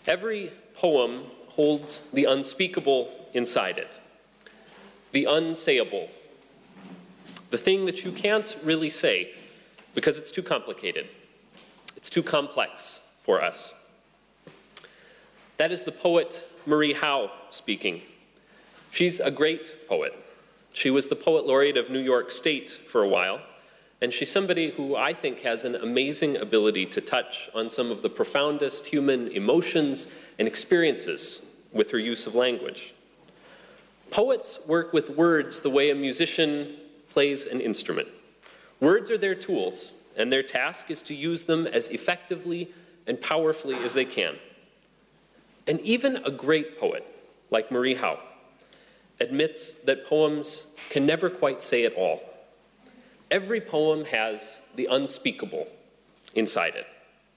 Every poem holds the unspeakable inside it, the unsayable, the thing that you can't really say because it's too complicated. It's too complex for us. That is the poet Marie Howe speaking. She's a great poet. She was the poet laureate of New York State for a while, and she's somebody who I think has an amazing ability to touch on some of the profoundest human emotions and experiences with her use of language. Poets work with words the way a musician plays an instrument. Words are their tools, and their task is to use them as effectively and powerfully as they can. And even a great poet, like Marie Howe, admits that poems can never quite say it all. Every poem has the unspeakable inside it.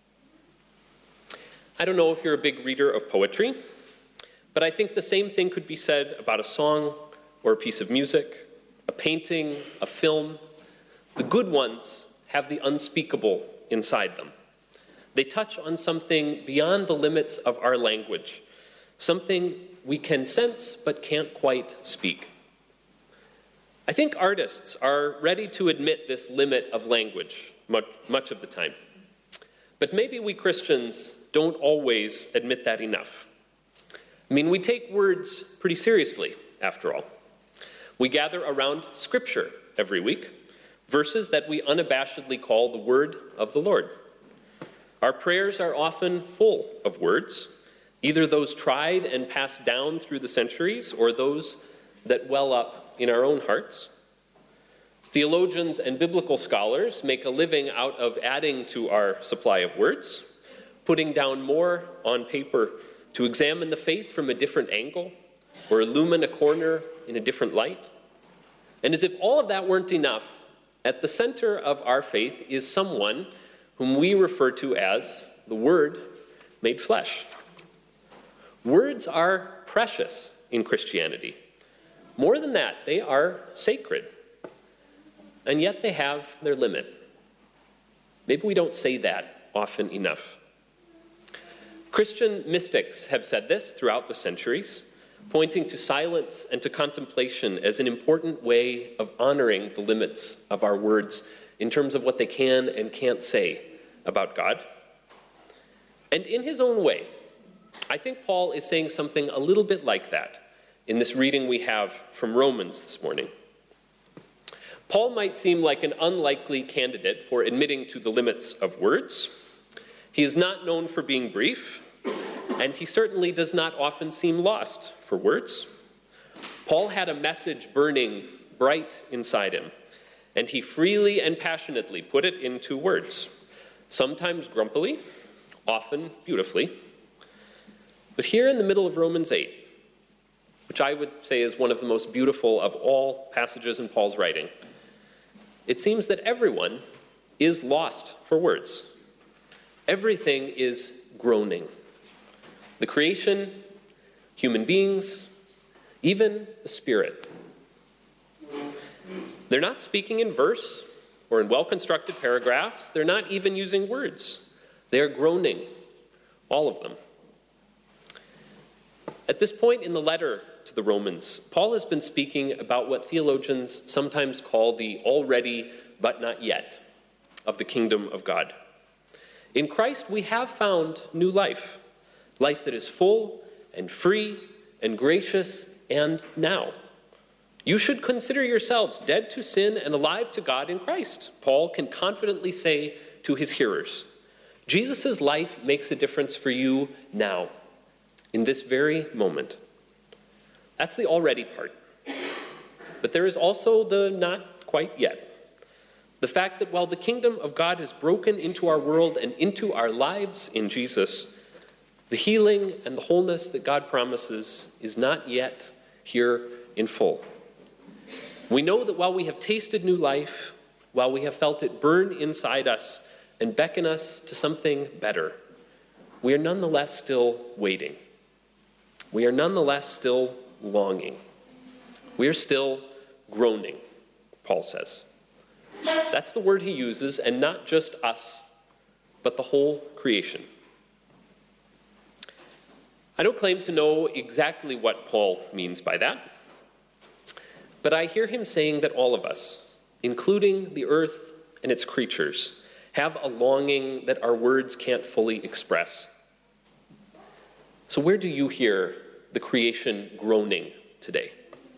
I don't know if you're a big reader of poetry, but I think the same thing could be said about a song or a piece of music, a painting, a film. The good ones have the unspeakable inside them. They touch on something beyond the limits of our language, something we can sense but can't quite speak. I think artists are ready to admit this limit of language much of the time. But maybe we Christians don't always admit that enough. I mean, we take words pretty seriously, after all. We gather around Scripture every week, verses that we unabashedly call the word of the Lord. Our prayers are often full of words, either those tried and passed down through the centuries or those that well up in our own hearts. Theologians and biblical scholars make a living out of adding to our supply of words, putting down more on paper to examine the faith from a different angle or illumine a corner in a different light. And as if all of that weren't enough, at the center of our faith is someone whom we refer to as the Word made flesh. Words are precious in Christianity. More than that, they are sacred. And yet they have their limit. Maybe we don't say that often enough. Christian mystics have said this throughout the centuries, pointing to silence and to contemplation as an important way of honoring the limits of our words in terms of what they can and can't say about God. And in his own way, I think Paul is saying something a little bit like that in this reading we have from Romans this morning. Paul might seem like an unlikely candidate for admitting to the limits of words. He is not known for being brief, and he certainly does not often seem lost for words. Paul had a message burning bright inside him, and he freely and passionately put it into words, sometimes grumpily, often beautifully. But here in the middle of Romans 8, which I would say is one of the most beautiful of all passages in Paul's writing, it seems that everyone is lost for words. Everything is groaning. The creation, human beings, even the Spirit. They're not speaking in verse or in well-constructed paragraphs. They're not even using words. They're groaning, all of them. At this point in the letter to the Romans, Paul has been speaking about what theologians sometimes call the already but not yet of the kingdom of God. In Christ, we have found new life, life that is full and free and gracious and now. You should consider yourselves dead to sin and alive to God in Christ, Paul can confidently say to his hearers. Jesus' life makes a difference for you now, in this very moment. That's the already part. But there is also the not quite yet. The fact that while the kingdom of God has broken into our world and into our lives in Jesus, the healing and the wholeness that God promises is not yet here in full. We know that while we have tasted new life, while we have felt it burn inside us and beckon us to something better, we are nonetheless still waiting. We are nonetheless still longing. We are still groaning, Paul says. That's the word he uses, and not just us, but the whole creation. I don't claim to know exactly what Paul means by that, but I hear him saying that all of us, including the earth and its creatures, have a longing that our words can't fully express. So where do you hear the creation groaning today?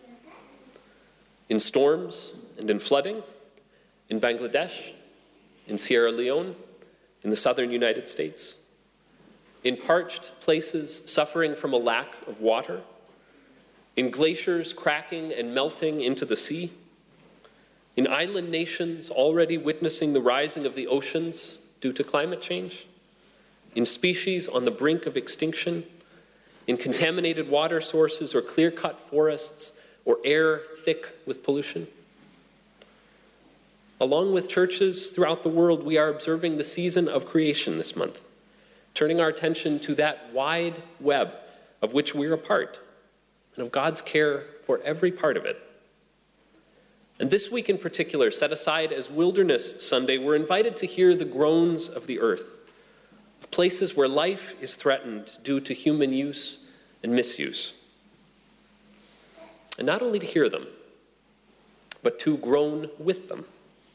In storms and in flooding? In Bangladesh? In Sierra Leone? In the southern United States? In parched places suffering from a lack of water? In glaciers cracking and melting into the sea? In island nations already witnessing the rising of the oceans due to climate change? In species on the brink of extinction? In contaminated water sources or clear-cut forests or air thick with pollution? Along with churches throughout the world, we are observing the season of creation this month, turning our attention to that wide web of which we're a part, and of God's care for every part of it. And this week in particular, set aside as Wilderness Sunday, we're invited to hear the groans of the earth, of places where life is threatened due to human use and misuse. And not only to hear them, but to groan with them.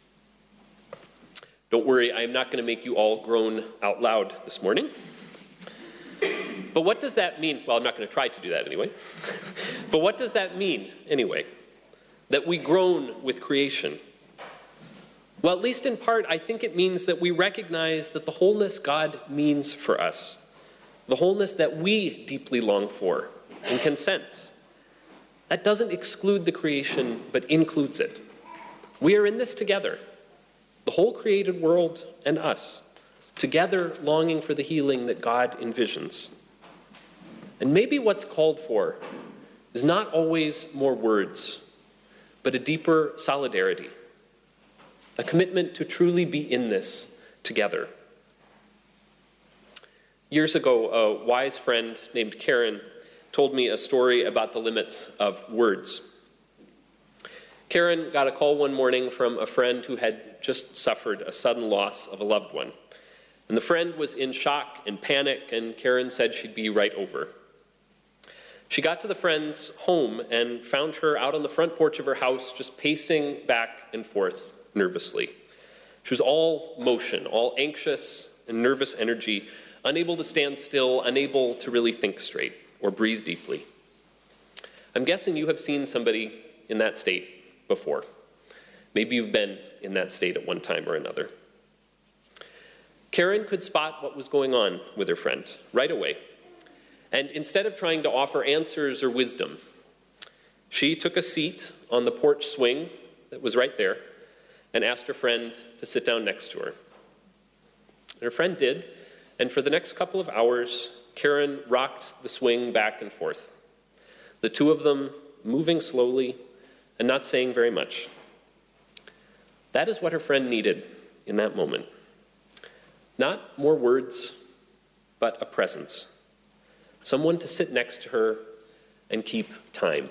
Don't worry, I am not going to make you all groan out loud this morning. But what does that mean? Well, I'm not going to try to do that anyway. But what does that mean anyway? That we groan with creation? Well, at least in part, I think it means that we recognize that the wholeness God means for us, the wholeness that we deeply long for and can sense, that doesn't exclude the creation, but includes it. We are in this together, the whole created world and us, together longing for the healing that God envisions. And maybe what's called for is not always more words, but a deeper solidarity, a commitment to truly be in this together. Years ago, a wise friend named Karen told me a story about the limits of words. Karen got a call one morning from a friend who had just suffered a sudden loss of a loved one. And the friend was in shock and panic, and Karen said she'd be right over. She got to the friend's home and found her out on the front porch of her house, just pacing back and forth nervously. She was all motion, all anxious and nervous energy, unable to stand still, unable to really think straight or breathe deeply. I'm guessing you have seen somebody in that state before. Maybe you've been in that state at one time or another. Karen could spot what was going on with her friend right away. And instead of trying to offer answers or wisdom, she took a seat on the porch swing that was right there and asked her friend to sit down next to her. And her friend did, and for the next couple of hours, Karen rocked the swing back and forth, the two of them moving slowly and not saying very much. That is what her friend needed in that moment. Not more words, but a presence. Someone to sit next to her and keep time.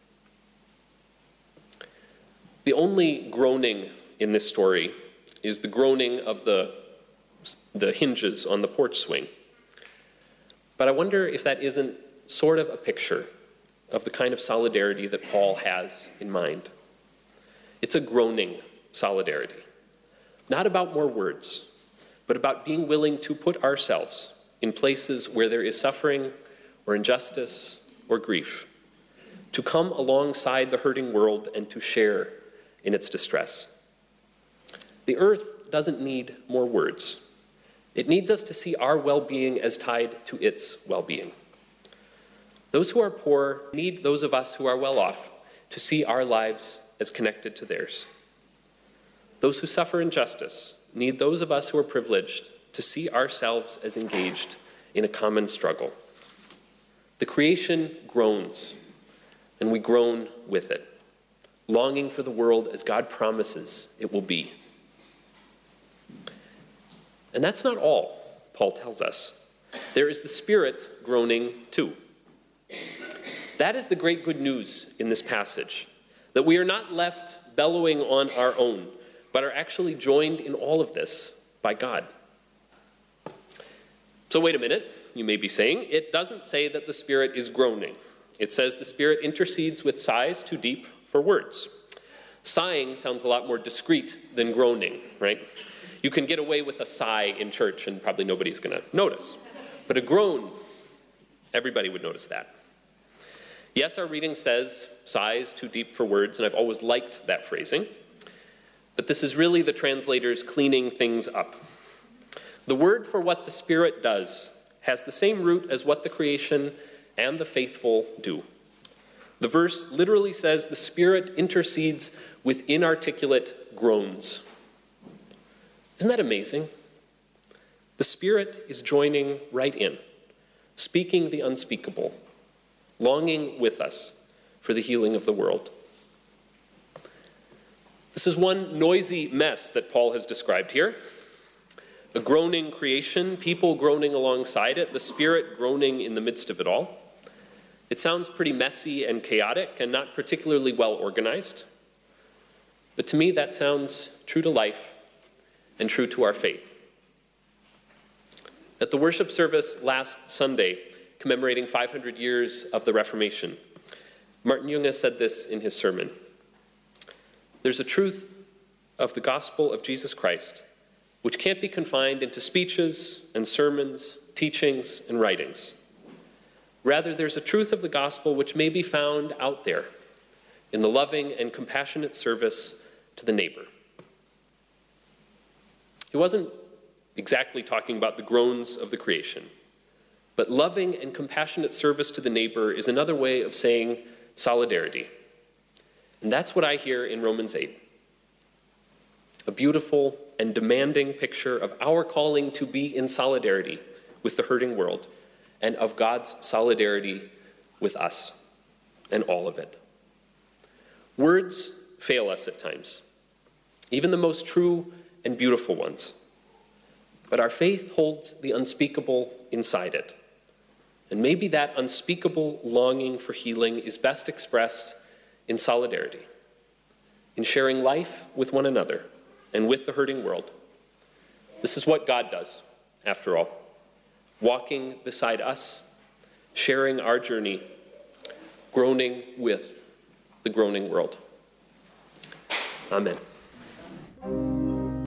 The only groaning in this story is the groaning of the hinges on the porch swing. But I wonder if that isn't sort of a picture of the kind of solidarity that Paul has in mind. It's a groaning solidarity, not about more words, but about being willing to put ourselves in places where there is suffering or injustice or grief, to come alongside the hurting world and to share in its distress. The earth doesn't need more words. It needs us to see our well-being as tied to its well-being. Those who are poor need those of us who are well off to see our lives as connected to theirs. Those who suffer injustice need those of us who are privileged to see ourselves as engaged in a common struggle. The creation groans, and we groan with it, longing for the world as God promises it will be. And that's not all, Paul tells us. There is the Spirit groaning too. That is the great good news in this passage, that we are not left bellowing on our own, but are actually joined in all of this by God. So wait a minute, you may be saying, it doesn't say that the Spirit is groaning. It says the Spirit intercedes with sighs too deep for words. Sighing sounds a lot more discreet than groaning, right? You can get away with a sigh in church and probably nobody's going to notice. But a groan, everybody would notice that. Yes, our reading says sighs too deep for words, and I've always liked that phrasing. But this is really the translators cleaning things up. The word for what the Spirit does has the same root as what the creation and the faithful do. The verse literally says the Spirit intercedes with inarticulate groans. Isn't that amazing? The Spirit is joining right in, speaking the unspeakable, longing with us for the healing of the world. This is one noisy mess that Paul has described here. A groaning creation, people groaning alongside it, the Spirit groaning in the midst of it all. It sounds pretty messy and chaotic and not particularly well organized. But to me, that sounds true to life and true to our faith. At the worship service last Sunday, commemorating 500 years of the Reformation, Martin Junge said this in his sermon. There's a truth of the gospel of Jesus Christ which can't be confined into speeches and sermons, teachings and writings. Rather, there's a truth of the gospel which may be found out there in the loving and compassionate service to the neighbor. He wasn't exactly talking about the groans of the creation, but loving and compassionate service to the neighbor is another way of saying solidarity. And that's what I hear in Romans 8. A beautiful and demanding picture of our calling to be in solidarity with the hurting world and of God's solidarity with us and all of it. Words fail us at times, even the most true and beautiful ones. But our faith holds the unspeakable inside it. And maybe that unspeakable longing for healing is best expressed in solidarity, in sharing life with one another and with the hurting world. This is what God does, after all, walking beside us, sharing our journey, groaning with the groaning world. Amen.